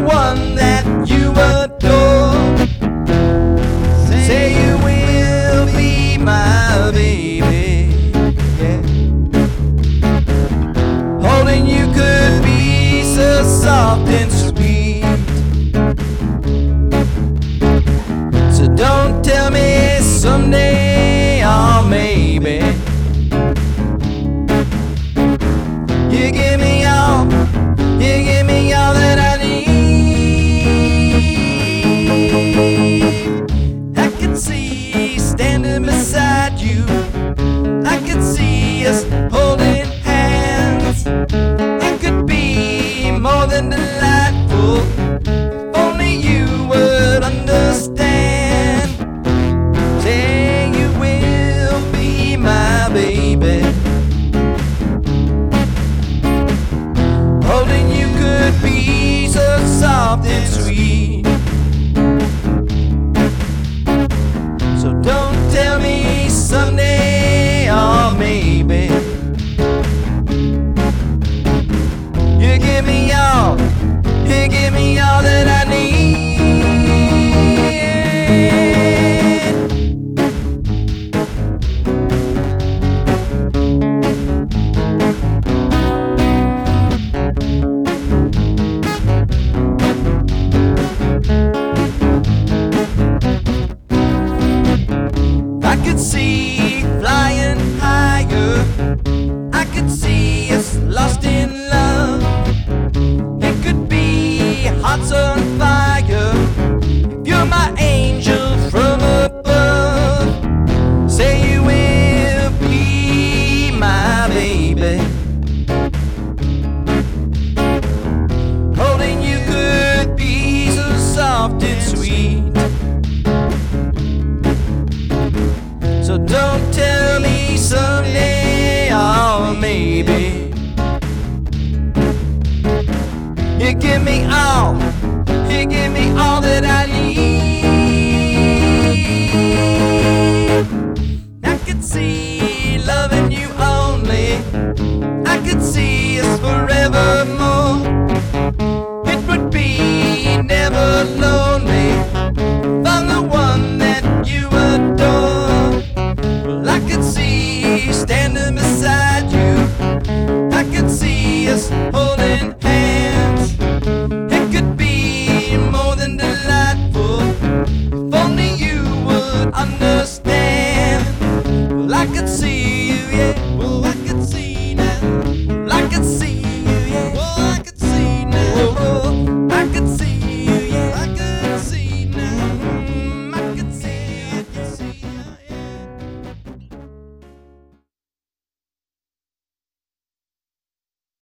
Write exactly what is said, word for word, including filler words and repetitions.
one that you adore. Say you will be my baby, yeah. Holding you could be so soft and sweet. So don't tell me someday or maybe. You give me all, you give me all that I need. I can see standing beside you, I can see us holding hands. It could be more than delightful, if only you would understand. Say you will be my baby. Holding you could be so soft and sweet. So don't tell me someday or maybe. You give me all, you give me all that I need. I could see flying higher, I could see us lost in love. It could be hearts on fire, if you're my angel from above. Say you will be my baby. Holding you could be so soft and sweet. So don't tell me someday or maybe. You give me all, you give me all that I need. I could see loving you only, I could see us forevermore. It would be never lonely.